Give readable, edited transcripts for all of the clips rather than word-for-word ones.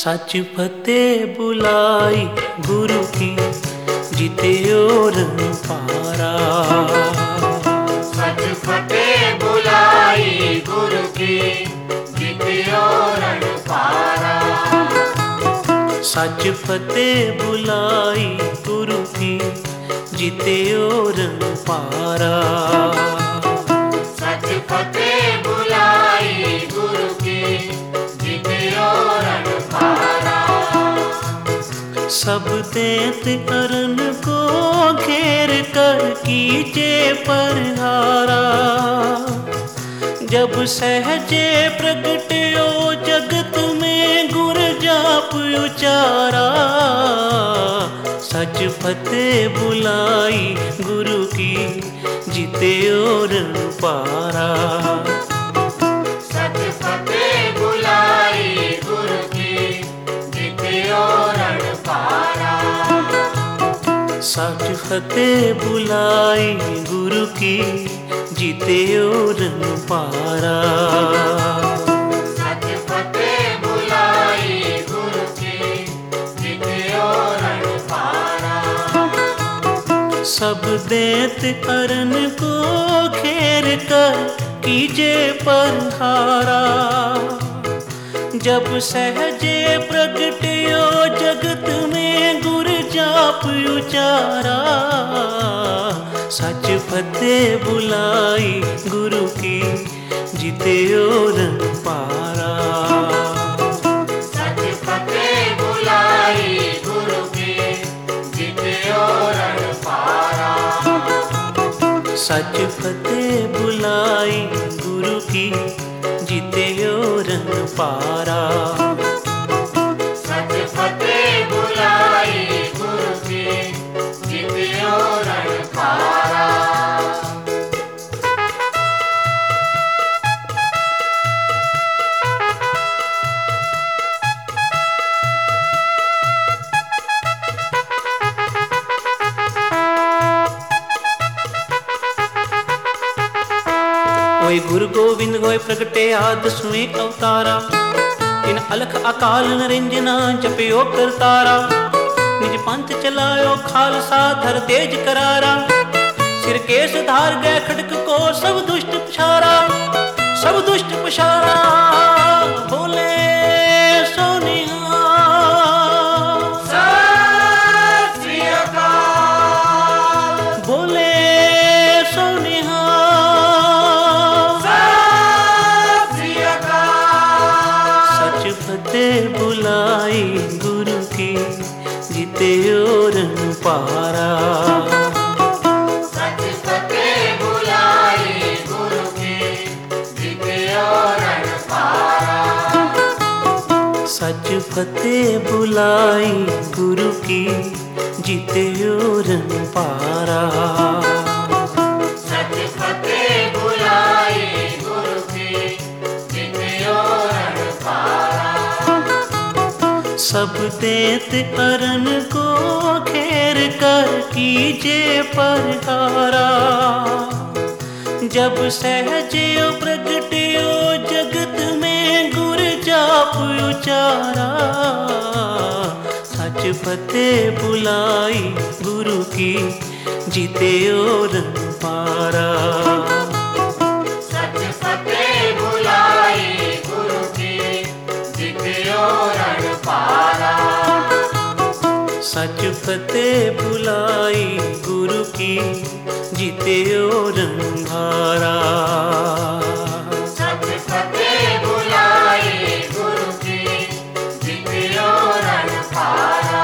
सच फतेह बुलाई गुरु की, जीते और पारा। सच फतेह बुलाई गुरु की, जीते और पारा। सच फतेह बुलाई गुरु की, जीते और पारा। सच फतेह बुलाई गुरु की, जीते और पारा। सब देत अरन को घेर कर कीजे परहारा। जब सहजे प्रगट्यो जगत में गुर जाप उचारा। सच फतेह बुलाई गुरु की, जीते और पारा। सच फतेह बुलाई गुरु की, जीते और पारा। सच फतेह बुलाई गुरु की, जीते और पारा। सच फतेह बुलाई गुरु की, जीते और पारा। सब देत अरन को घेर कर कीजे परहारा। जब सहजे प्रगट्यो जगत में गुर जाप उचारा। सच फतेह बुलाई गुरु की, जीते और पारा। सच फतेह बुलाई गुरु की, जीते और पारा। सच फतेह बुलाई गुरु की, जीते और पारा। सच फतेह बुलाई गुरु की, जीते और पारा। होए गुरु गोविंद होए प्रगटे आद सुए अवतारा। इन अलख अकाल निरंजना जपयो करतारा। निज पंथ चलायो खालसा धर तेज करारा। सिर केस धार गए खड़क को सब दुष्ट पछारा। सब दुष्ट पछारा बोले सोनिया। सत श्री अकाल। बोले सोनिया। सत श्री अकाल। सच फतेह बुलाई गुरु की, जीते और पारा। सच फतेह बुलाई गुरु की, जीते और पारा। सच फतेह बुलाई गुरु की, जीते और पारा। सच फतेह बुलाई गुरु की, जीते और पारा। सब देत अरन को घेर कर कीजे परहारा। जब सहजे प्रगट्यो जगत में गुर जाप उचारा। सच फतेह बुलाई गुरु की, जीते और पारा। सच फतेह बुलाई गुरु की, जीते और पारा। सच फतेह बुलाई गुरु की, जीते और भारा। सच फतेह बुलाई गुरु की, जीते और पारा।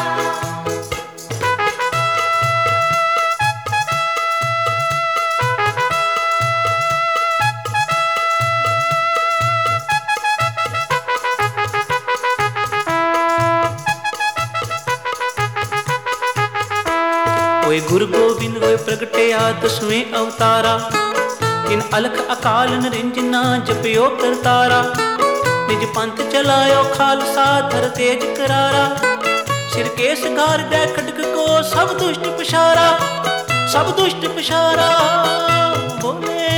होए गुरु गोविंद होए प्रगटे आद सुए अवतारा। इन अलख अकाल निरंजना जपयो करतारा। निज पंथ चलायो खालसा धर तेज करारा। सिर केस गार गए खड़क को सब दुष्ट पछारा। सब दुष्ट पछारा बोले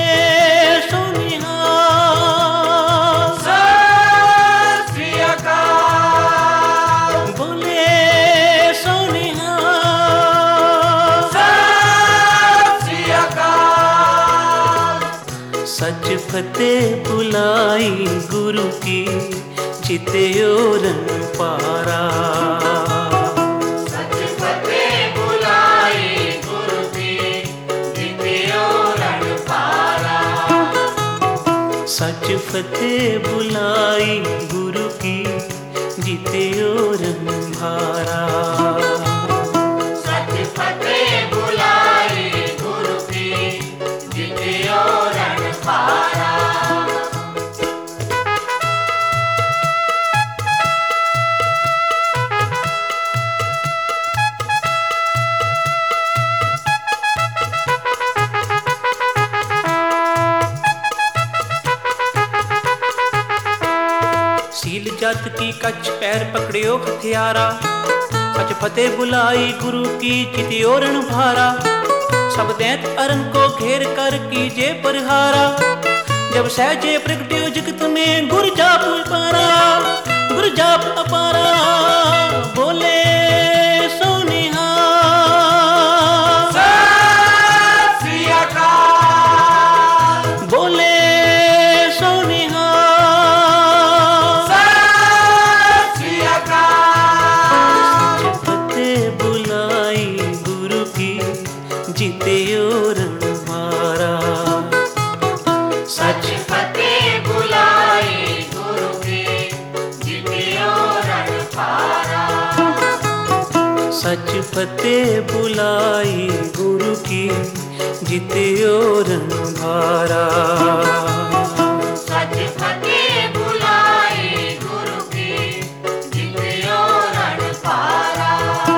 सोनिया। सत श्री अकाल। फतेह बुलाई गुरु की, जीते ओरन पारा। सच फतेह बुलाई गुरु की, जीते ओरन पारा। सच फतेह बुलाई गुरु की, जीते ओरन भारा। सच फतेह बुलाई गुरु की, जीते ओरन पारा। सील जात की कच्छ पैर पकड़ियो हथियारा। सच फतेह बुलाई गुरु की, जीते ओरण भारा। सब दैत अरन को घेर कर कीजे परहारा। जब सहजे प्रगट्यो जगत में गुर जाप अपारा। गुर जाप अपारा बोले सोनिहा। सत श्री अकाल। बोले सोनिहा। सत श्री अकाल। सच फतेह बुलाई गुरु की, जीते ओरण भारा। सच फतेह बुलाई गुरु की, जीते ओरण पारा। सच फतेह बुलाई गुरु की, जीते ओरन भारा। सच फतेह बुलाई गुरु की, जीते ओरण पारा।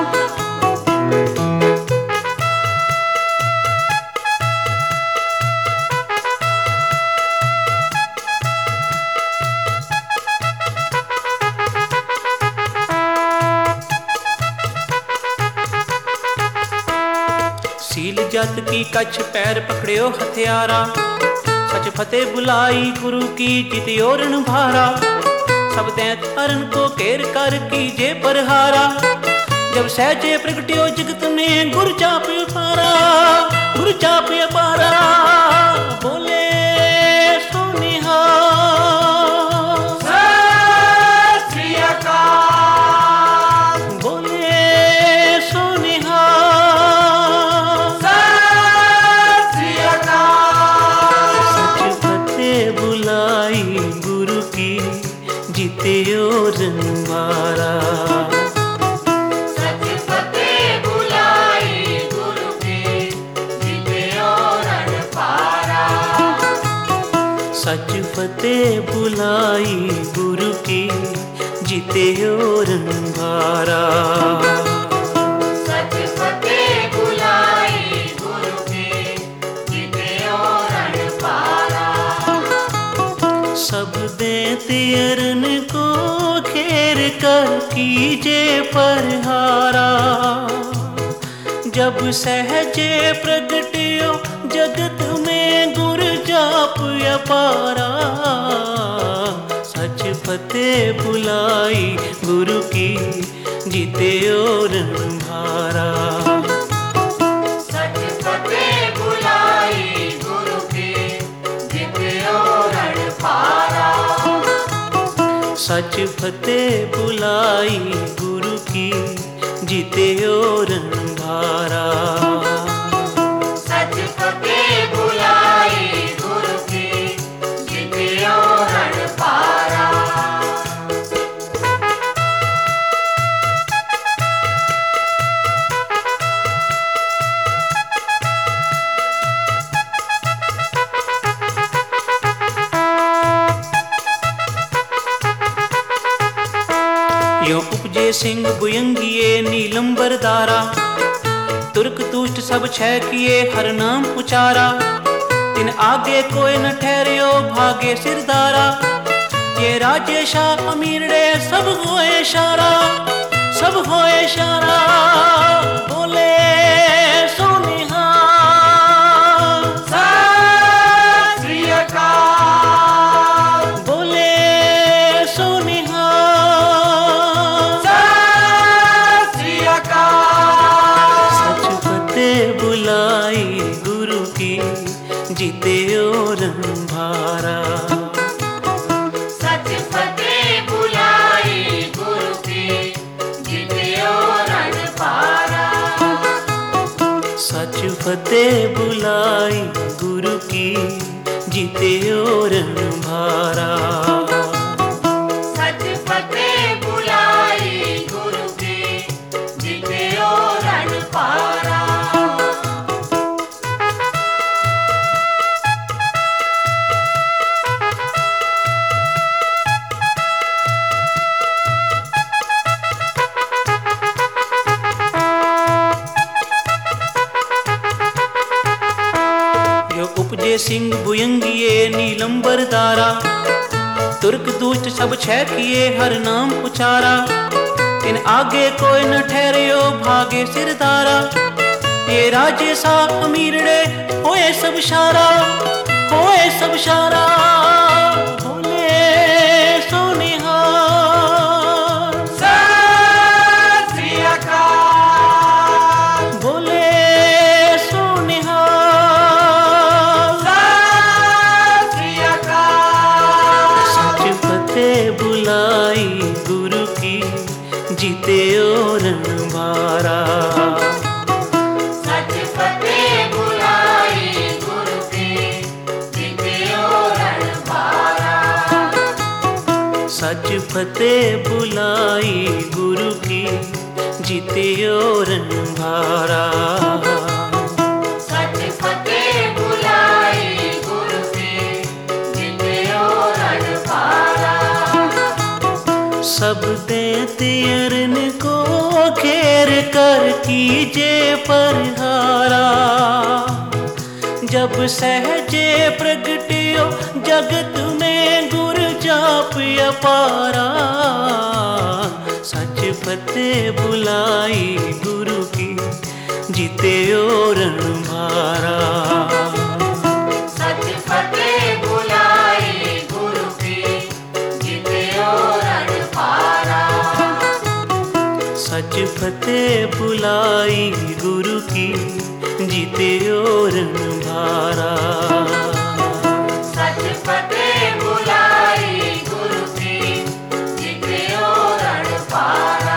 सील जात की कच्छ पैर पकड़ियो हथियारा। सच फतेह बुलाई गुरु की, जीते ओरन भारा। सब दैत अरन को घेर कर कीजे परहारा। जब सहजे प्रगट्यो जगत में गुर जाप अपारा। गुर जाप अपारा बोले सोनिहा। सत श्री अकाल। बोले सोनिहा। सत श्री अकाल। सच फतेह बुलाई गुरु की, जीते ओरन भारा। सच फतेह बुलाई गुरु की, जीते ओरण पारा। सच फतेह बुलाई गुरु की, जीते ओरन भारा। सच फतेह बुलाई गुरु की, जीते ओरण पारा। सब दैत अरन को घेर कर कीजे परहारा। जब सहजे प्रगट्यो जगत में गुर जाप अपारा। सच फतेह बुलाई गुरु की, जीते ओरन भारा। सच फतेह बुलाई गुरु की, जीते ओरण पारा। सच फतेह बुलाई गुरु की, जीते ओरन भारा। सच फतेह बुलाई गुरु की, जीते ओरण पारा। यो उपजे सिंह बुयंगिए नीलंबर दारा। तुर्क तुष्ट सब छह किए हर नाम उचारा। तिन आगे कोई न ठहरियो भागे सिरदारा। ये राजे शाह अमीरड़े सब होए इशारा। सब होए इशारा बोले सोनिहा। सत श्री अकाल। बोले सोनिहा। सत श्री अकाल। सच फतेह बुलाई गुरु की, जीते ओरन भारा। फतेह बुलाई गुरु की, जीते और भारा। सच फतेह बुलाई गुरु की, जीते और पारा। उपजे सिंह भुयंगिए नीलंबर दारा, तुर्क दुष्ट सब छह किए हर नाम उचारा। इन आगे कोई न ठहरियो भागे सिरदारा, ये राजे सा अमीरड़े होए सब शारा, होए सब शारा। भोले सोनिहार सत श्री अकाल। भोले बुलाई गुरु की, जीते और भारा। सच फतेह बुलाई गुरु की, जीते और भारा। सच फतेह बुलाई गुरु की, जीते और भारा। सच फतेह बुलाई गुरु की, जीते और भारा। सब देते अरन को घेर कर कीजे परहारा। जब सहजे प्रगटियो जगत में गुर जाप अपारा। सच फतेह बुलाई गुरु की, जीते और भारा। सच फतेह बुलाई गुरु की, जीते और पारा। सच फतेह बुलाई गुरु की, जीते और भारा। सच फतेह बुलाई गुरु की, जीते और पारा।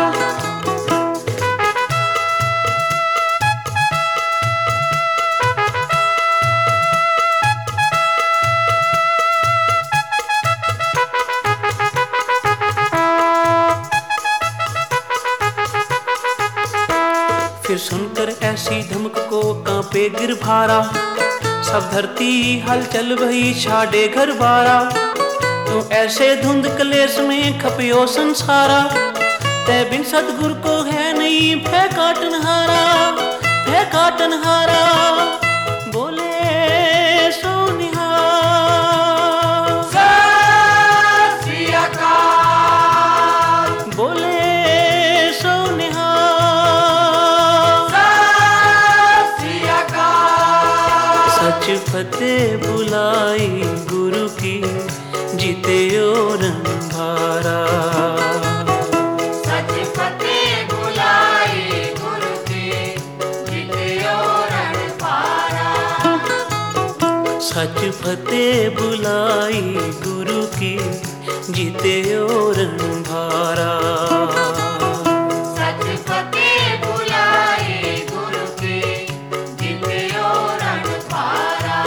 फिर सुनकर ऐसी धमक को कांपे गिर भारा। सब धरती हलचल भई छाड़े घर बारा। तो ऐसे धुंध कलेस में खपियो संसारा। तै बिन सतगुर को है नहीं भय काटनहारा, भय काटनहारा। बोले सोनिहार सत श्री अकाल। बोले सोनिहार सत श्री अकाल। सच फतेह बुलाई गुरु की, जीते और भारा। सच फतेह बुलाई गुरु की, जीते और पारा। सच फतेह बुलाई गुरु की, जीते और भारा। सच फतेह बुलाई गुरु की, जीते और पारा।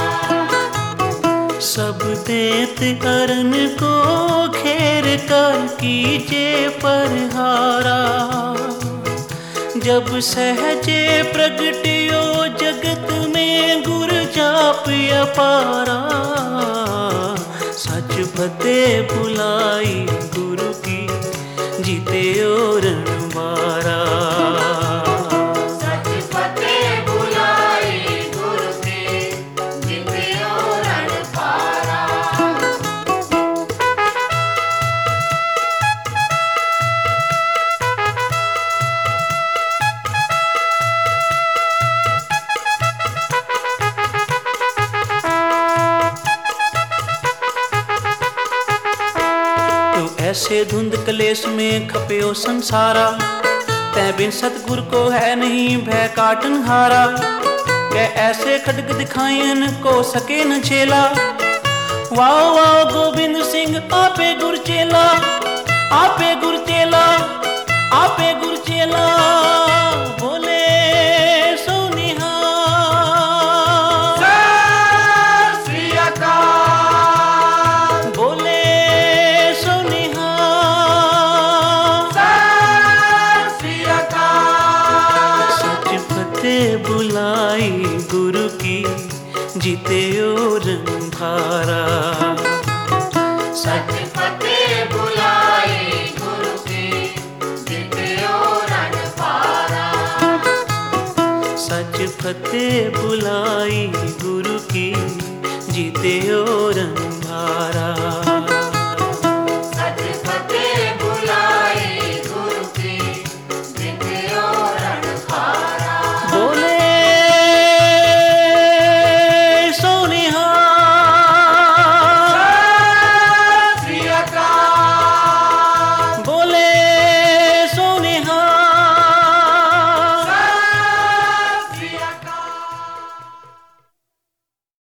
सब देत अरन को घेर कर कीजे परहारा। जब सहजे प्रगटियो जगत में गुर जाप अपारा। सच फतेह बुलाई गुरु की, जीते और भारा। सच फतेह बुलाई गुरु की, जीते और पारा। ऐसे धुंध कलेस में खपियो संसारा। तै बिन सतगुर को है नहीं भय काटनहारा। कै ऐसे खड्ग दिखायन को सके न झेला। वाओ वाओ गोविंद सिंह आपे गुर चेला, आपे गुर चेला, आपे गुर चेला। बोले सोनिहार जीते ओ रंगभारा। सच फतेह बुलाए गुरु की, जीते ओ रणपारा। सच फतेह बुलाई गुरु की, जीते ओ रंगभारा।